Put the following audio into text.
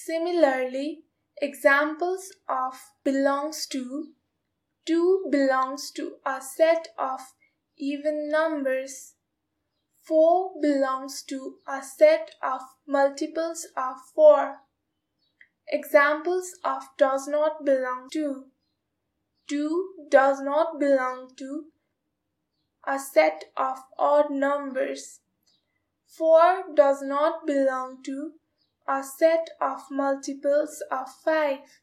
Similarly, examples of belongs to: 2 belongs to a set of even numbers. 4 belongs to a set of multiples of 4. Examples of does not belong to: 2 does not belong to a set of odd numbers. 4 does not belong to a set of multiples of 5.